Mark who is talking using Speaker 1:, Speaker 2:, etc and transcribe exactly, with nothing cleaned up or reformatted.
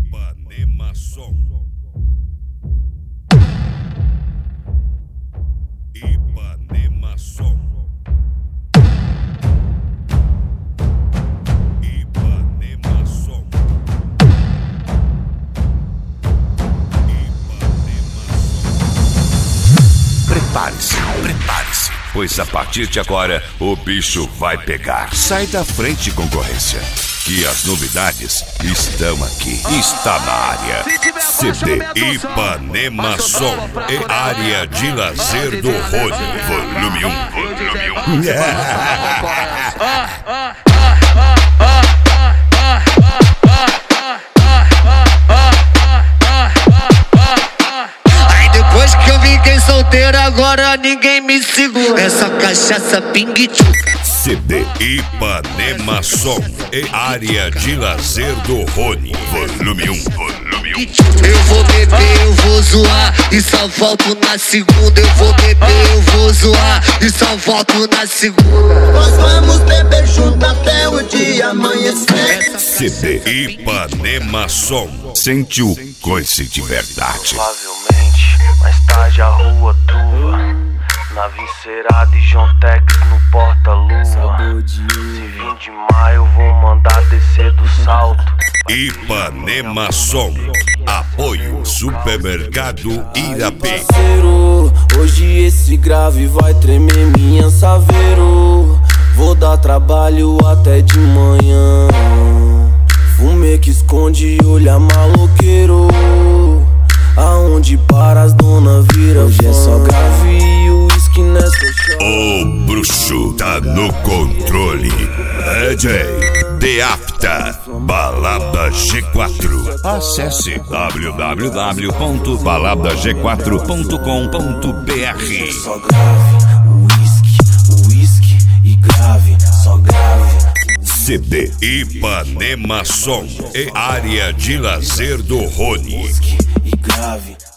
Speaker 1: Ipanema Som. Ipanema Som. Ipanema Som. Ipanema Som. Prepare-se, prepare-se, pois a partir de agora o bicho vai pegar. Sai da frente, concorrência, que as novidades estão aqui. Está na área. C D Ipanema Som e área de lazer do Rony. Volume um. Volume um.
Speaker 2: Aí depois que eu fiquei solteiro, agora ninguém me segura. Essa cachaça pingue-tchuca.
Speaker 1: C D Ipanema Som e área de lazer do Rony. Volume um. Volume um.
Speaker 2: Eu vou beber, eu vou zoar e só volto na segunda. Eu vou beber, eu vou zoar e só volto na segunda.
Speaker 3: Nós vamos beber junto até o dia amanhecer.
Speaker 1: C D Ipanema Som. Sente o coice de verdade.
Speaker 4: Provavelmente, mais tarde a rua tua. Na Vincerada e João Tex no porta-lua. Se vir de maio eu vou mandar descer do salto.
Speaker 1: Ipanema Som. Apoio Supermercado Irapê.
Speaker 5: Parceiro, hoje esse grave vai tremer minha saveiro. Vou dar trabalho até de manhã. Fumê que esconde e olha maloqueiro. Aonde para as dona vira. Hoje é só grave e o uísque nessa chave.
Speaker 1: O bruxo tá no controle. D J The After, Balada G quatro. Acesse w w w ponto balada g quatro ponto com ponto b r.
Speaker 5: Só grave, uísque, uísque e grave. Só grave.
Speaker 1: C D Ipanema Som e área de lazer do Rony.
Speaker 5: Uísque e grave.